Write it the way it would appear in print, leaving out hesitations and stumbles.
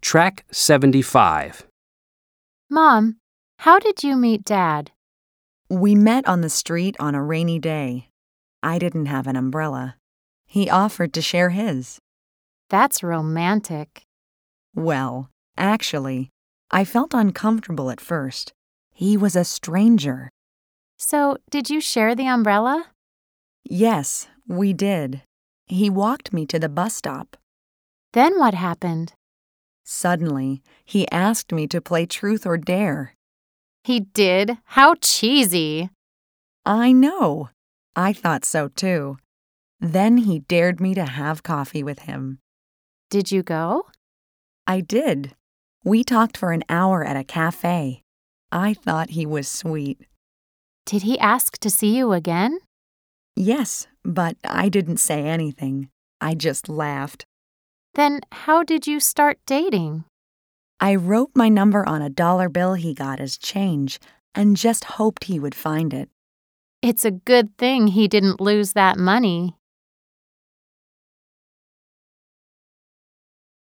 Track 75. Mom, how did you meet Dad? We met on the street on a rainy day. I didn't have an umbrella. He offered to share his. That's romantic. Well, actually, I felt uncomfortable at first. He was a stranger. So, did you share the umbrella? Yes, we did. He walked me to the bus stop. Then what happened? Suddenly, he asked me to play Truth or Dare. He did? How cheesy. I know. I thought so too. Then he dared me to have coffee with him. Did you go? I did. We talked for an hour at a cafe. I thought he was sweet. Did he ask to see you again? Yes, but I didn't say anything. I just laughed. Then how did you start dating? I wrote my number on a dollar bill he got as change and just hoped he would find it. It's a good thing he didn't lose that money.